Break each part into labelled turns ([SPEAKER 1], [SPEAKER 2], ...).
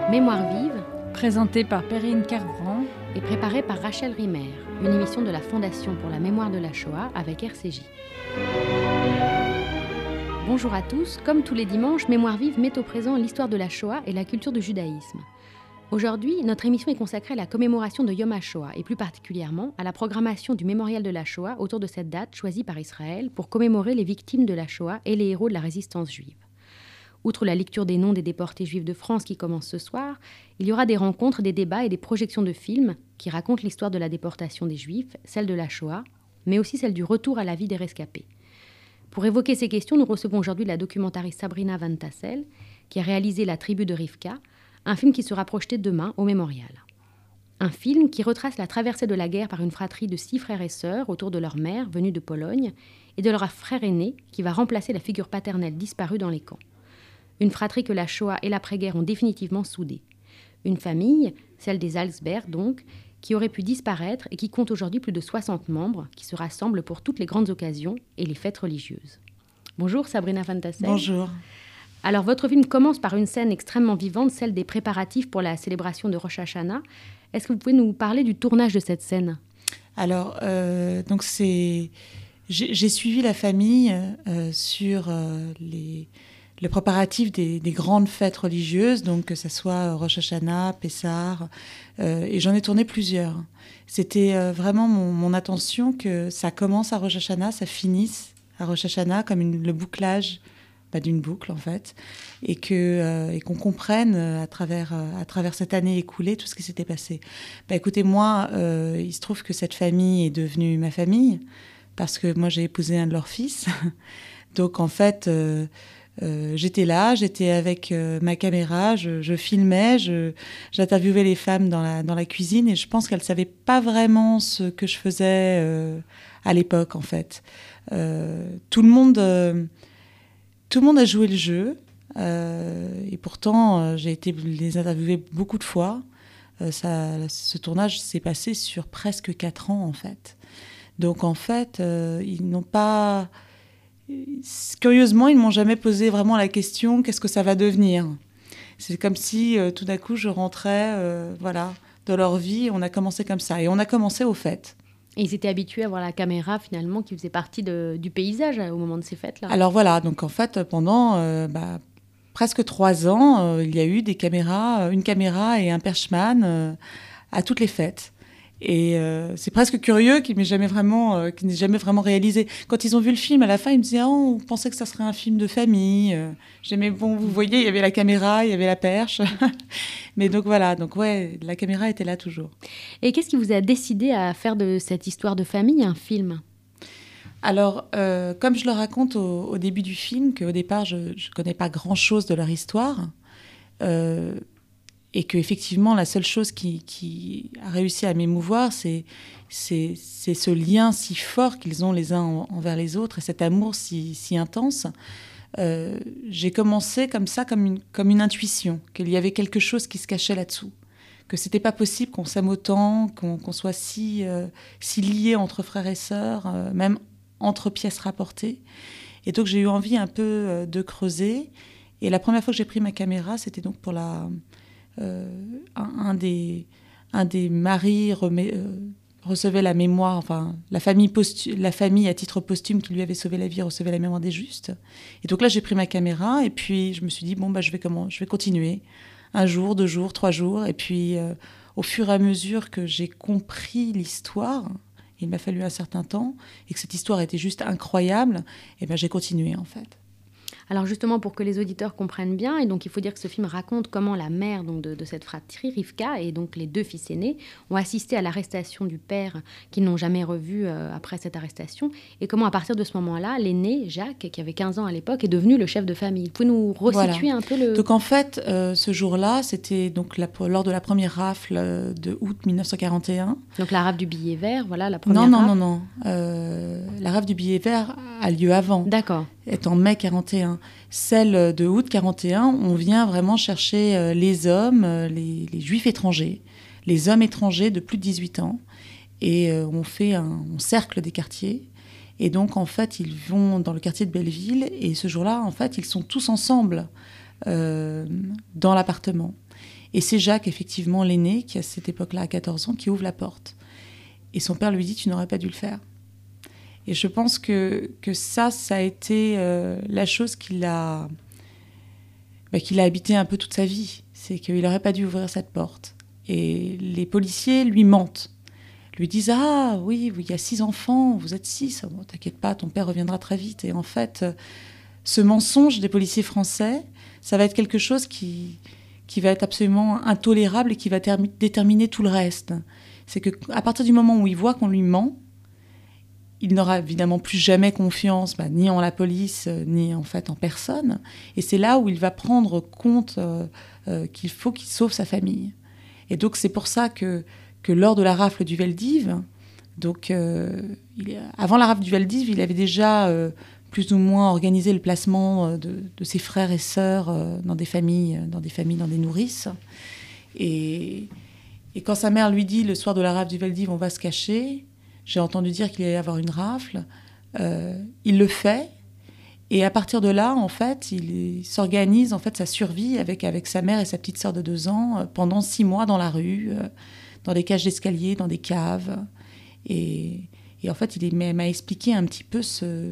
[SPEAKER 1] Mémoire vive,
[SPEAKER 2] Présenté par Perrine Kervran
[SPEAKER 1] et préparée par Rachel Rimer, une émission de la Fondation pour la mémoire de la Shoah avec RCJ. Bonjour à tous, comme tous les dimanches, Mémoire vive met au présent l'histoire de la Shoah et la culture du judaïsme. Aujourd'hui, notre émission est consacrée à la commémoration de Yom HaShoah et plus particulièrement à la programmation du mémorial de la Shoah autour de cette date choisie par Israël pour commémorer les victimes de la Shoah et les héros de la résistance juive. Outre la lecture des noms des déportés juifs de France qui commence ce soir, il y aura des rencontres, des débats et des projections de films qui racontent l'histoire de la déportation des Juifs, celle de la Shoah, mais aussi celle du retour à la vie des rescapés. Pour évoquer ces questions, nous recevons aujourd'hui la documentariste Sabrina Van Tassel, qui a réalisé La tribu de Rivka, un film qui sera projeté demain au Mémorial. Un film qui retrace la traversée de la guerre par une fratrie de 6 frères et sœurs autour de leur mère, venue de Pologne, et de leur frère aîné, qui va remplacer la figure paternelle disparue dans les camps. Une fratrie que la Shoah et l'après-guerre ont définitivement soudée. Une famille, celle des Alsberg donc, qui aurait pu disparaître et qui compte aujourd'hui plus de 60 membres, qui se rassemblent pour toutes les grandes occasions et les fêtes religieuses. Bonjour Sabrina Van Tassel.
[SPEAKER 3] Bonjour.
[SPEAKER 1] Alors votre film commence par une scène extrêmement vivante, celle des préparatifs pour la célébration de Rosh Hashanah. Est-ce que vous pouvez nous parler du tournage de cette scène ?
[SPEAKER 3] Alors, j'ai suivi la famille sur le préparatif des grandes fêtes religieuses, donc que ce soit Rosh Hashanah, Pessah, et j'en ai tourné plusieurs. C'était vraiment mon attention que ça commence à Rosh Hashanah, ça finisse à Rosh Hashanah comme le bouclage d'une boucle en fait, et qu'on comprenne à travers cette année écoulée tout ce qui s'était passé. Écoutez, moi, il se trouve que cette famille est devenue ma famille, parce que moi j'ai épousé un de leurs fils. Donc en fait, j'étais là, j'étais avec ma caméra, je filmais, j'interviewais les femmes dans la cuisine, et je pense qu'elles ne savaient pas vraiment ce que je faisais à l'époque en fait. Tout le monde a joué le jeu, et pourtant j'ai été les interviewer beaucoup de fois. Ce tournage s'est passé sur presque 4 ans en fait. Donc en fait, ils n'ont pas... Curieusement, ils ne m'ont jamais posé vraiment la question « qu'est-ce que ça va devenir ?» C'est comme si tout d'un coup je rentrais dans leur vie, on a commencé comme ça. Et on a commencé aux fêtes.
[SPEAKER 1] Et ils étaient habitués à voir la caméra, finalement, qui faisait partie du paysage au moment de ces fêtes-là.
[SPEAKER 3] Alors voilà, donc en fait, pendant presque 3 ans, il y a eu une caméra et un perchman à toutes les fêtes. Et c'est presque curieux qu'il n'ait jamais vraiment réalisé. Quand ils ont vu le film, à la fin, ils me disaient « on pensait que ça serait un film de famille. » J'aimais, bon, vous voyez, il y avait la caméra, il y avait la perche. Mais donc voilà, la caméra était là toujours.
[SPEAKER 1] Et qu'est-ce qui vous a décidé à faire de cette histoire de famille un film ?
[SPEAKER 3] Alors, comme je le raconte au début du film, qu'au départ, je ne connais pas grand-chose de leur histoire, et qu'effectivement, la seule chose qui a réussi à m'émouvoir, c'est ce lien si fort qu'ils ont les uns envers les autres, et cet amour si intense. J'ai commencé comme ça, comme une intuition, qu'il y avait quelque chose qui se cachait là-dessous, que c'était pas possible qu'on s'aime autant, qu'on soit si liés entre frères et sœurs, même entre pièces rapportées. Et donc j'ai eu envie un peu de creuser. Et la première fois que j'ai pris ma caméra, c'était donc pour un des maris recevait la mémoire, enfin la famille à titre posthume qui lui avait sauvé la vie recevait la mémoire des justes. Et donc là j'ai pris ma caméra et puis je me suis dit je vais continuer 1 jour, 2 jours, 3 jours, et puis au fur et à mesure que j'ai compris l'histoire, il m'a fallu un certain temps, et que cette histoire était juste incroyable, et j'ai continué en fait.
[SPEAKER 1] Alors justement, pour que les auditeurs comprennent bien, et donc il faut dire que ce film raconte comment la mère donc, de cette fratrie, Rivka, et donc les 2 fils aînés, ont assisté à l'arrestation du père qu'ils n'ont jamais revu après cette arrestation, et comment à partir de ce moment-là, l'aîné, Jacques, qui avait 15 ans à l'époque, est devenu le chef de famille. Vous pouvez nous resituer un peu le...
[SPEAKER 3] Donc en fait, ce jour-là, c'était donc lors de la première rafle de août 1941.
[SPEAKER 1] Donc la rafle du billet vert, voilà la première rafle.
[SPEAKER 3] Non. La rafle du billet vert a lieu avant.
[SPEAKER 1] D'accord.
[SPEAKER 3] Est en mai 41. Celle de août 41, on vient vraiment chercher les hommes, les juifs étrangers, les hommes étrangers de plus de 18 ans. Et on cercle des quartiers. Et donc, en fait, ils vont dans le quartier de Belleville. Et ce jour-là, en fait, ils sont tous ensemble dans l'appartement. Et c'est Jacques, effectivement, l'aîné, qui à cette époque-là a 14 ans, qui ouvre la porte. Et son père lui dit « Tu n'aurais pas dû le faire ». Et je pense que ça a été la chose qui l'a habité un peu toute sa vie. C'est qu'il n'aurait pas dû ouvrir cette porte. Et les policiers lui mentent. Lui disent « Ah oui, il y a 6 enfants, vous êtes 6, bon, t'inquiète pas, ton père reviendra très vite ». Et en fait, ce mensonge des policiers français, ça va être quelque chose qui va être absolument intolérable et qui va déterminer tout le reste. C'est qu'à partir du moment où il voit qu'on lui ment, il n'aura évidemment plus jamais confiance, ni en la police, ni en fait en personne. Et c'est là où il va prendre compte qu'il faut qu'il sauve sa famille. Et donc c'est pour ça que lors de la rafle du Veldiv, donc avant la rafle du Veldiv, il avait déjà plus ou moins organisé le placement de ses frères et sœurs dans des familles, dans des nourrices. Et quand sa mère lui dit, le soir de la rafle du Veldiv, on va se cacher, j'ai entendu dire qu'il allait y avoir une rafle, il le fait. Et à partir de là, en fait, il s'organise en fait, sa survie avec sa mère et sa petite sœur de 2 ans pendant 6 mois dans la rue, dans des cages d'escalier, dans des caves. Et en fait, il m'a expliqué un petit peu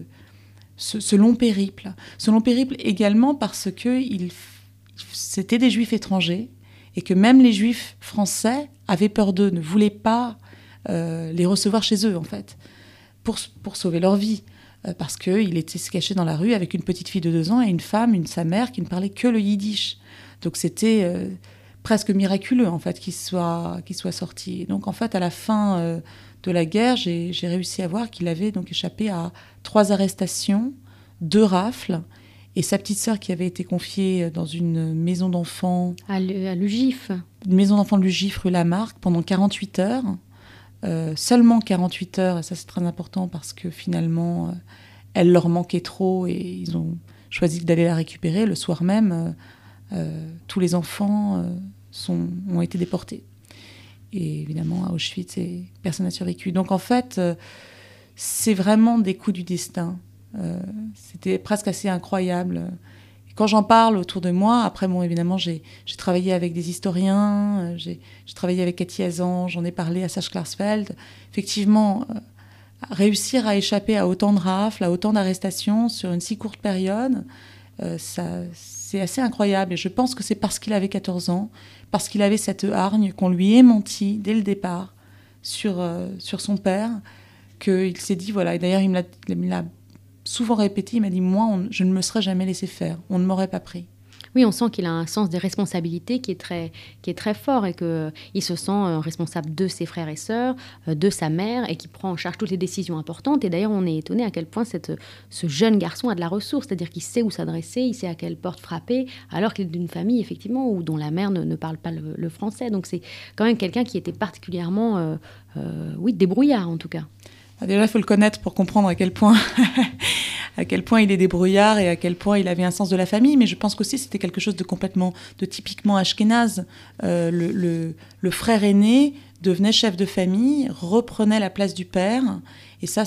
[SPEAKER 3] ce long périple. Ce long périple également parce que c'était des juifs étrangers et que même les juifs français avaient peur d'eux, ne voulaient pas les recevoir chez eux, en fait, pour sauver leur vie. Parce qu'il était se caché dans la rue avec une petite fille de 2 ans et une femme, sa mère, qui ne parlait que le yiddish. Donc c'était presque miraculeux, en fait, qu'il soit sorti. Et donc, en fait, à la fin de la guerre, j'ai réussi à voir qu'il avait donc échappé à 3 arrestations, 2 rafles, et sa petite sœur qui avait été confiée dans une maison d'enfants...
[SPEAKER 1] À l'UGIF.
[SPEAKER 3] Une maison d'enfants de l'UGIF, rue Lamarck, pendant 48 heures. Seulement 48 heures, et ça c'est très important parce que finalement, elle leur manquait trop et ils ont choisi d'aller la récupérer. Le soir même, tous les enfants ont été déportés. Et évidemment, à Auschwitz, personne n'a survécu. Donc en fait, c'est vraiment des coups du destin. C'était presque assez incroyable. Et quand j'en parle autour de moi, après, bon, évidemment, j'ai travaillé avec des historiens, j'ai travaillé avec Cathy Hazan, j'en ai parlé à Serge Klarsfeld. Effectivement, réussir à échapper à autant de rafles, à autant d'arrestations sur une si courte période, c'est assez incroyable. Et je pense que c'est parce qu'il avait 14 ans, parce qu'il avait cette hargne, qu'on lui ait menti dès le départ sur son père, qu'il s'est dit, voilà, et d'ailleurs il me l'a souvent répété, il m'a dit, moi, je ne me serais jamais laissé faire, on ne m'aurait pas pris.
[SPEAKER 1] Oui, on sent qu'il a un sens des responsabilités qui est très fort et qu'il se sent responsable de ses frères et sœurs, de sa mère, et qui prend en charge toutes les décisions importantes. Et d'ailleurs, on est étonné à quel point ce jeune garçon a de la ressource, c'est-à-dire qu'il sait où s'adresser, il sait à quelle porte frapper, alors qu'il est d'une famille, effectivement, dont la mère ne parle pas le français. Donc c'est quand même quelqu'un qui était particulièrement, débrouillard en tout cas.
[SPEAKER 3] Déjà, il faut le connaître pour comprendre à quel point il est débrouillard et à quel point il avait un sens de la famille. Mais je pense qu'aussi c'était quelque chose de typiquement ashkénaze. Le frère aîné devenait chef de famille, reprenait la place du père. Et ça,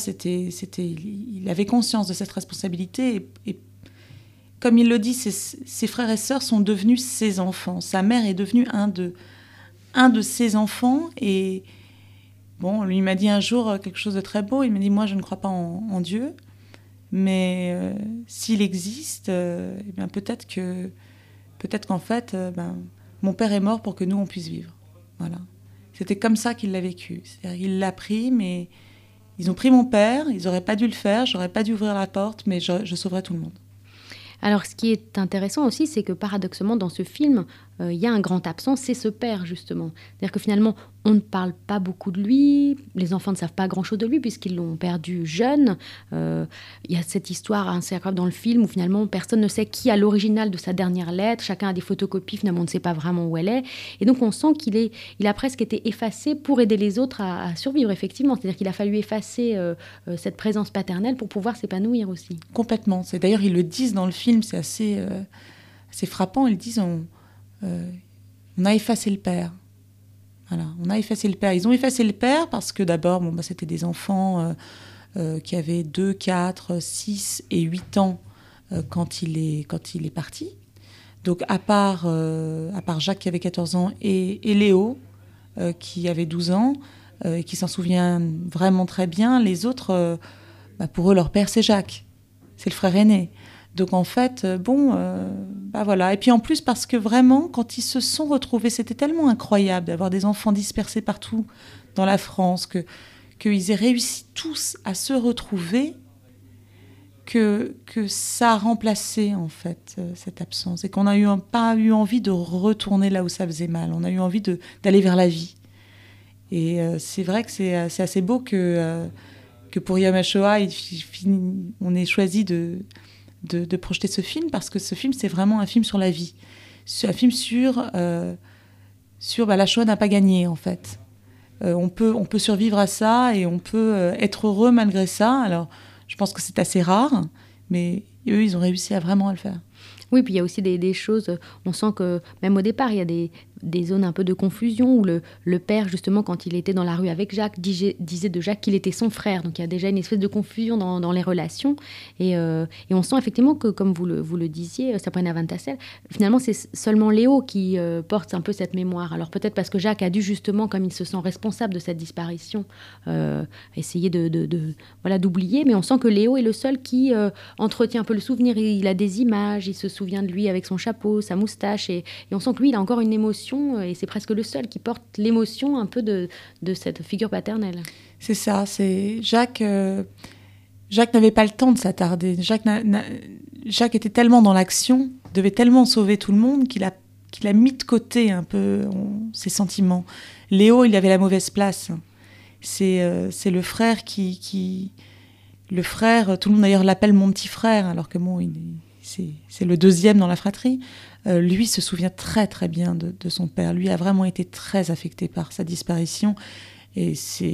[SPEAKER 3] il avait conscience de cette responsabilité. Et comme il le dit, ses frères et sœurs sont devenus ses enfants. Sa mère est devenue un de ses enfants. Et bon, lui m'a dit un jour quelque chose de très beau. Il m'a dit, moi, je ne crois pas en Dieu. Mais s'il existe, peut-être qu'en fait, mon père est mort pour que nous, on puisse vivre. Voilà. C'était comme ça qu'il l'a vécu. C'est-à-dire qu'il l'a pris, mais ils ont pris mon père, ils n'auraient pas dû le faire, j'aurais pas dû ouvrir la porte, mais je sauverais tout le monde.
[SPEAKER 1] Alors, ce qui est intéressant aussi, c'est que paradoxalement, dans ce film, il y a un grand absent, c'est ce père, justement. C'est-à-dire que finalement, on ne parle pas beaucoup de lui, les enfants ne savent pas grand-chose de lui, puisqu'ils l'ont perdu jeune. Il y a cette histoire assez incroyable dans le film, où finalement, personne ne sait qui a l'original de sa dernière lettre, chacun a des photocopies, finalement, on ne sait pas vraiment où elle est. Et donc, on sent qu'il a presque été effacé pour aider les autres à survivre, effectivement. C'est-à-dire qu'il a fallu effacer cette présence paternelle pour pouvoir s'épanouir aussi.
[SPEAKER 3] Complètement. D'ailleurs, ils le disent dans le film, c'est assez frappant. Ils disent on a effacé le père. Voilà, on a effacé le père. Ils ont effacé le père parce que d'abord, c'était des enfants qui avaient 2, 4, 6 et 8 ans quand il est parti. Donc à part Jacques qui avait 14 ans et Léo qui avait 12 ans, qui s'en souvient vraiment très bien, les autres, pour eux, leur père, c'est Jacques. C'est le frère aîné. Donc en fait, voilà. Et puis en plus, parce que vraiment, quand ils se sont retrouvés, c'était tellement incroyable d'avoir des enfants dispersés partout dans la France, qu'ils aient réussi tous à se retrouver, que ça a remplacé en fait cette absence. Et qu'on n'a pas eu envie de retourner là où ça faisait mal. On a eu envie d'aller vers la vie. Et c'est vrai que c'est assez beau que pour Yom HaShoah, on ait choisi de projeter ce film, parce que ce film, c'est vraiment un film sur la vie. C'est un film sur la Shoah n'a pas gagné, en fait. On peut survivre à ça et on peut être heureux malgré ça. Alors, je pense que c'est assez rare, mais eux, ils ont réussi à vraiment le faire.
[SPEAKER 1] Oui, puis il y a aussi des choses, on sent que même au départ, il y a des zones un peu de confusion où le père, justement, quand il était dans la rue avec Jacques, disait de Jacques qu'il était son frère. Donc il y a déjà une espèce de confusion dans les relations. Et on sent effectivement que, comme vous le disiez, Sabrina Van Tassel, finalement, c'est seulement Léo qui porte un peu cette mémoire. Alors peut-être parce que Jacques a dû, justement, comme il se sent responsable de cette disparition, essayer d'oublier. Mais on sent que Léo est le seul qui entretient un peu le souvenir. Il a des images, il se souvient de lui avec son chapeau, sa moustache, et on sent que lui, il a encore une émotion, et c'est presque le seul qui porte l'émotion un peu de cette figure paternelle.
[SPEAKER 3] C'est ça, c'est Jacques n'avait pas le temps de s'attarder. Jacques était tellement dans l'action, devait tellement sauver tout le monde qu'il a mis de côté un peu ses sentiments. Léo, il avait la mauvaise place. C'est le frère le frère, tout le monde d'ailleurs l'appelle mon petit frère, alors que bon, c'est le deuxième dans la fratrie. Lui se souvient très très bien de son père. Lui a vraiment été très affecté par sa disparition. Et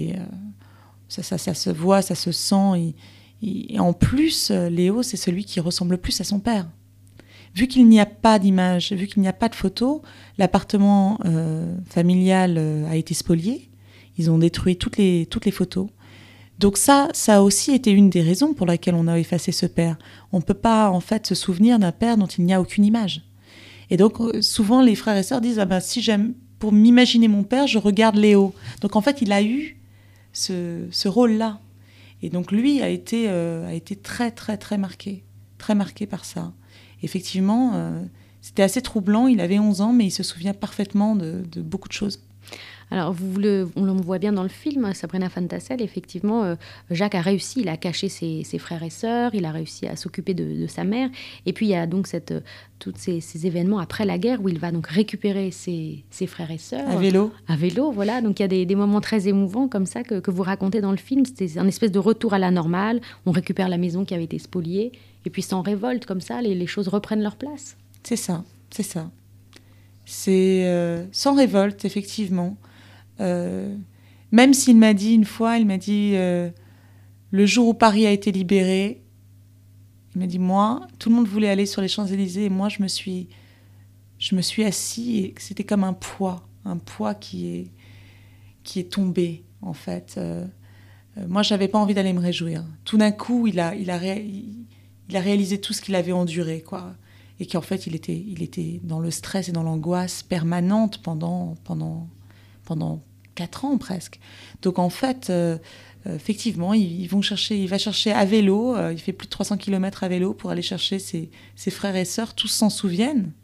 [SPEAKER 3] ça se voit, ça se sent. Et en plus, Léo, c'est celui qui ressemble le plus à son père. Vu qu'il n'y a pas d'image, vu qu'il n'y a pas de photos, l'appartement familial a été spolié. Ils ont détruit toutes les photos. Donc ça a aussi été une des raisons pour laquelle on a effacé ce père. On ne peut pas en fait se souvenir d'un père dont il n'y a aucune image. Et donc souvent les frères et sœurs disent si j'aime, pour m'imaginer mon père, je regarde Léo. Donc en fait il a eu ce rôle-là. Et donc lui a été très très très marqué par ça. Effectivement, c'était assez troublant. Il avait 11 ans, mais il se souvient parfaitement de beaucoup de choses.
[SPEAKER 1] Alors, on le voit bien dans le film, Sabrina Van Tassel, effectivement, Jacques a réussi, il a caché ses frères et sœurs, il a réussi à s'occuper de sa mère. Et puis, il y a donc tous ces événements après la guerre où il va donc récupérer ses frères et sœurs.
[SPEAKER 3] À vélo.
[SPEAKER 1] À vélo, voilà. Donc, il y a des moments très émouvants comme ça que vous racontez dans le film. C'était un espèce de retour à la normale. On récupère la maison qui avait été spoliée. Et puis, sans révolte, comme ça, les choses reprennent leur place.
[SPEAKER 3] C'est ça. C'est sans révolte, effectivement. Même s'il m'a dit une fois, le jour où Paris a été libéré, il m'a dit, moi, tout le monde voulait aller sur les Champs-Élysées et moi, je me suis assis et c'était comme un poids qui est tombé, en fait. Moi, je n'avais pas envie d'aller me réjouir. Tout d'un coup, il a réalisé tout ce qu'il avait enduré, quoi. Et qu'en fait, il était dans le stress et dans l'angoisse permanente pendant 4 ans presque. Donc en fait, effectivement, il va chercher à vélo, il fait plus de 300 km à vélo pour aller chercher ses frères et sœurs, tous s'en souviennent.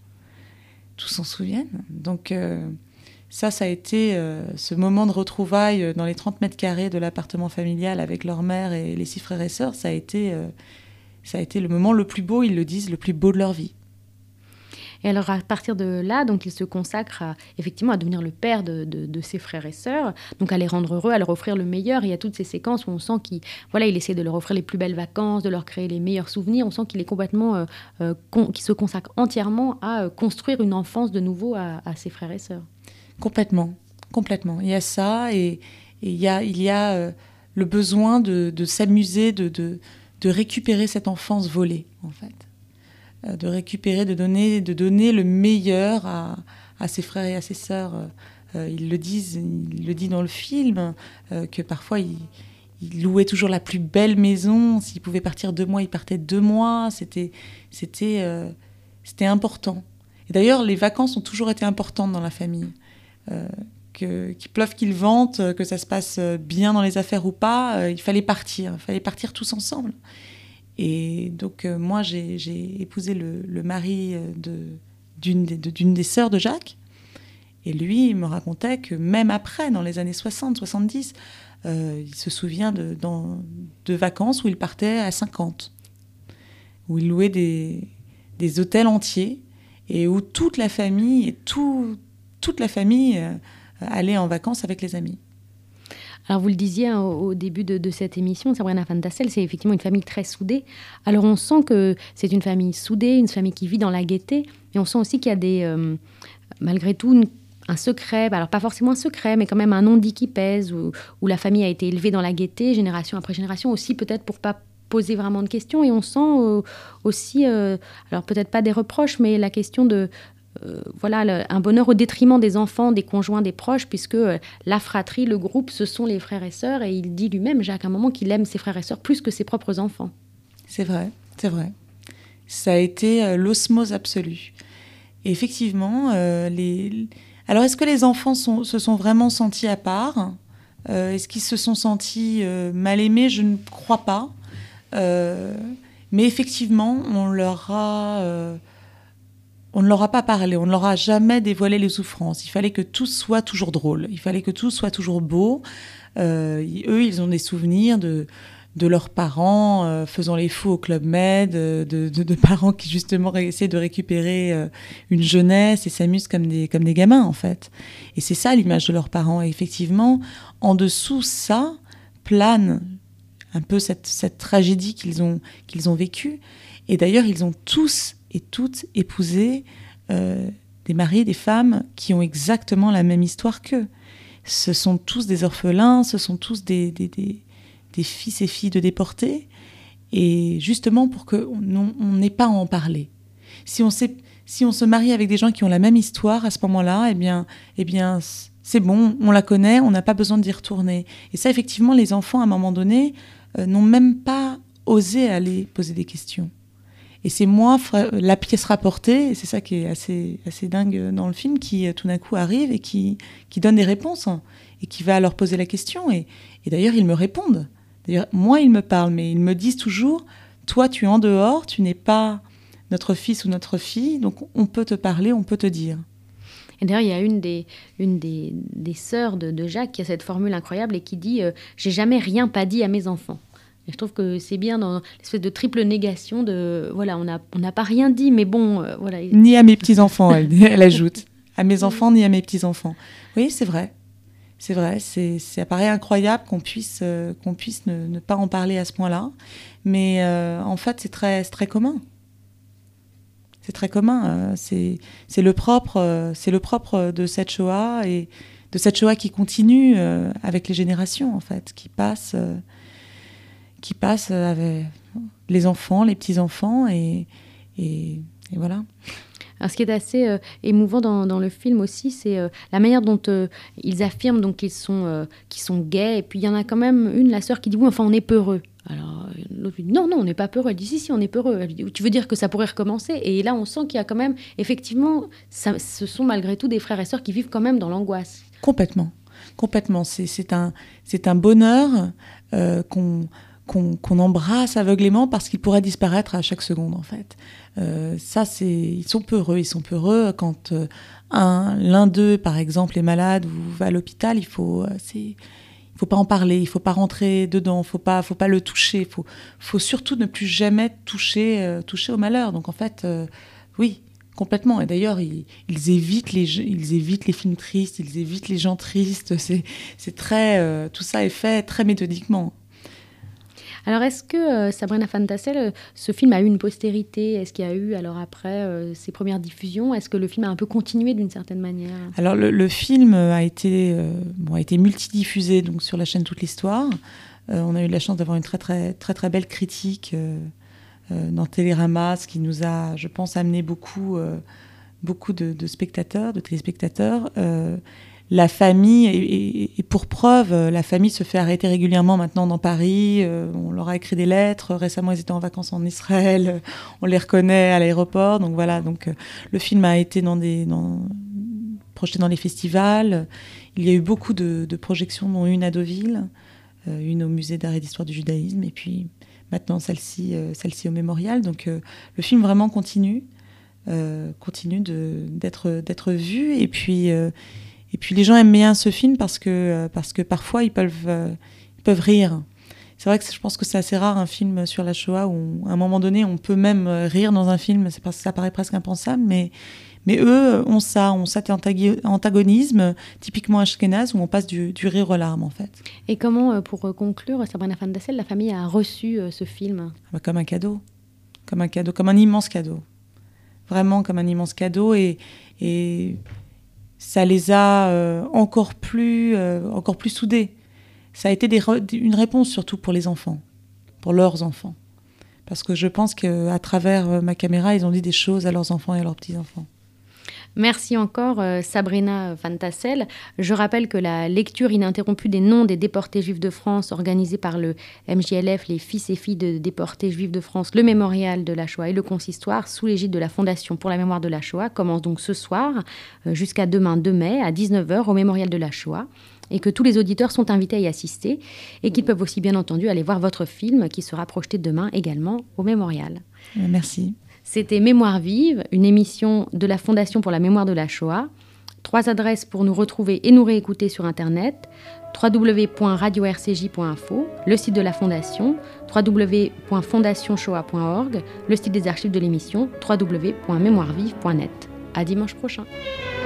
[SPEAKER 3] Donc ça a été ce moment de retrouvailles dans les 30 mètres carrés de l'appartement familial avec leur mère et les 6 frères et sœurs, ça a été le moment le plus beau, ils le disent, le plus beau de leur vie.
[SPEAKER 1] Et alors, à partir de là, donc, il se consacre effectivement à devenir le père de ses frères et sœurs, donc à les rendre heureux, à leur offrir le meilleur. Il y a toutes ces séquences où on sent qu'il essaie de leur offrir les plus belles vacances, de leur créer les meilleurs souvenirs. On sent qu'il est complètement, qu'il se consacre entièrement à construire une enfance de nouveau à ses frères et sœurs. Complètement.
[SPEAKER 3] Il y a ça et il y a le besoin de s'amuser, de récupérer cette enfance volée, en fait. De récupérer, de donner le meilleur à ses frères et à ses sœurs. Il le dit dans le film, que parfois il louait toujours la plus belle maison. S'il pouvait partir 2 mois, il partait 2 mois. C'était important. Et d'ailleurs, les vacances ont toujours été importantes dans la famille. Qu'il pleuve, qu'il vente, que ça se passe bien dans les affaires ou pas, il fallait partir tous ensemble. Et donc, moi, j'ai épousé le mari d'une des sœurs de Jacques. Et lui, il me racontait que même après, dans les années 60, 70, il se souvient de vacances où il partait à 50, où il louait des hôtels entiers et où toute la famille allait en vacances avec les amis.
[SPEAKER 1] Alors vous le disiez au début de cette émission, Sabrina van Tassel, c'est effectivement une famille très soudée. Alors on sent que c'est une famille soudée, une famille qui vit dans la gaieté, mais on sent aussi qu'il y a malgré tout un secret, alors pas forcément un secret, mais quand même un non-dit qui pèse, où la famille a été élevée dans la gaieté, génération après génération, aussi peut-être pour pas poser vraiment de questions. Et on sent aussi, alors peut-être pas des reproches, mais la question de un bonheur au détriment des enfants, des conjoints, des proches, puisque la fratrie, le groupe, ce sont les frères et sœurs. Et il dit lui-même, Jacques, à un moment, qu'il aime ses frères et sœurs plus que ses propres enfants.
[SPEAKER 3] C'est vrai, c'est vrai. Ça a été l'osmose absolue. Et effectivement, alors est-ce que les enfants se sont vraiment sentis à part ? Est-ce qu'ils se sont sentis mal aimés ? Je ne crois pas. Mais effectivement, on ne leur a pas parlé, on ne leur a jamais dévoilé les souffrances. Il fallait que tout soit toujours drôle, il fallait que tout soit toujours beau. Eux, ils ont des souvenirs de leurs parents faisant les fous au Club Med, de parents qui justement essaient de récupérer une jeunesse et s'amusent comme des gamins, en fait. Et c'est ça l'image de leurs parents. Et effectivement, en dessous, ça plane un peu cette tragédie qu'ils ont vécue. Et d'ailleurs, ils ont tous et toutes épousé des maris, des femmes qui ont exactement la même histoire qu'eux. Ce sont tous des orphelins, ce sont tous des fils et filles de déportés, et justement pour qu'on n'ait pas à en parler. Si on se marie avec des gens qui ont la même histoire, à ce moment-là, eh bien, c'est bon, on la connaît, on n'a pas besoin d'y retourner. Et ça, effectivement, les enfants, à un moment donné, n'ont même pas osé aller poser des questions. Et c'est moi, la pièce rapportée, et c'est ça qui est assez dingue dans le film, qui tout d'un coup arrive et qui donne des réponses, et qui va leur poser la question. Et d'ailleurs, ils me répondent. D'ailleurs, moi, ils me parlent, mais ils me disent toujours, toi, tu es en dehors, tu n'es pas notre fils ou notre fille, donc on peut te parler, on peut te dire.
[SPEAKER 1] Et d'ailleurs, il y a une des sœurs de Jacques qui a cette formule incroyable et qui dit « J'ai jamais rien pas dit à mes enfants ». Et je trouve que c'est bien dans l'espèce de triple négation de... Voilà, on n'a pas rien dit, mais bon... voilà.
[SPEAKER 3] Ni à mes petits-enfants, elle ajoute. À mes enfants, ni à mes petits-enfants. Oui, c'est vrai. C'est vrai, ça paraît incroyable qu'on puisse ne pas en parler à ce point-là. Mais en fait, c'est très commun. C'est très commun. C'est le propre de cette Shoah, et de cette Shoah qui continue avec les générations, en fait, qui passe avec les enfants, les petits-enfants, et voilà.
[SPEAKER 1] Alors, ce qui est assez émouvant dans le film aussi, c'est la manière dont ils affirment donc qu'ils sont gays. Et puis, il y en a quand même la sœur qui dit « Oui, enfin, on est peureux ». Alors, l'autre lui dit « Non, on n'est pas peureux ». Elle dit « Si, on est peureux ». Elle lui dit « Tu veux dire que ça pourrait recommencer ?» Et là, on sent qu'il y a quand même, effectivement, ce sont malgré tout des frères et sœurs qui vivent quand même dans l'angoisse. Complètement.
[SPEAKER 3] C'est un bonheur qu'on embrasse aveuglément parce qu'il pourrait disparaître à chaque seconde, en fait. Ils sont peureux quand l'un d'eux, par exemple, est malade ou va à l'hôpital. Il faut pas en parler, il faut pas rentrer dedans, faut pas le toucher, faut surtout ne plus jamais toucher au malheur. Donc en fait, oui, complètement. Et d'ailleurs, ils évitent les films tristes, ils évitent les gens tristes. C'est très, tout ça est fait très méthodiquement.
[SPEAKER 1] Alors, est-ce que Sabrina van Tassel, ce film a eu une postérité ? Est-ce qu'il y a eu, alors après ses premières diffusions, est-ce que le film a un peu continué d'une certaine manière ?
[SPEAKER 3] Alors, le film a été multidiffusé donc, sur la chaîne Toute l'Histoire. On a eu la chance d'avoir une très, très, très, très belle critique dans Télérama, ce qui nous a, je pense, amené beaucoup de spectateurs, de téléspectateurs. la famille, et pour preuve, la famille se fait arrêter régulièrement maintenant dans Paris. On leur a écrit des lettres. Récemment, ils étaient en vacances en Israël. On les reconnaît à l'aéroport. Donc voilà. Donc le film a été projeté dans les festivals. Il y a eu beaucoup de projections, dont une à Deauville, une au musée d'art et d'histoire du judaïsme, et puis maintenant celle-ci au Mémorial. Donc le film vraiment continue d'être vu. Et puis les gens aiment bien ce film parce que parfois ils peuvent rire. C'est vrai que je pense que c'est assez rare un film sur la Shoah où à un moment donné on peut même rire dans un film. C'est parce que ça paraît presque impensable, mais eux ont cet antagonisme typiquement ashkénaze où on passe du rire aux larmes en fait.
[SPEAKER 1] Et comment, pour conclure, Sabrina van Tassel, la famille a reçu ce film ?
[SPEAKER 3] Comme un cadeau, comme un immense cadeau. Vraiment comme un immense cadeau, et ça les a encore plus soudés. Ça a été une réponse surtout pour les enfants, pour leurs enfants. Parce que je pense qu'à travers ma caméra, ils ont dit des choses à leurs enfants et à leurs petits-enfants.
[SPEAKER 1] Merci encore Sabrina van Tassel. Je rappelle que la lecture ininterrompue des noms des déportés juifs de France organisée par le MJLF, les fils et filles de déportés juifs de France, le mémorial de la Shoah et le consistoire sous l'égide de la Fondation pour la mémoire de la Shoah commence donc ce soir jusqu'à demain 2 mai à 19h au mémorial de la Shoah, et que tous les auditeurs sont invités à y assister et qu'ils peuvent aussi bien entendu aller voir votre film qui sera projeté demain également au mémorial.
[SPEAKER 3] Merci.
[SPEAKER 1] C'était Mémoire vive, une émission de la Fondation pour la mémoire de la Shoah. 3 adresses pour nous retrouver et nous réécouter sur Internet: www.radio-rcj.info, le site de la Fondation, www.fondationshoah.org, le site des archives de l'émission, www.mémoirevive.net. À dimanche prochain.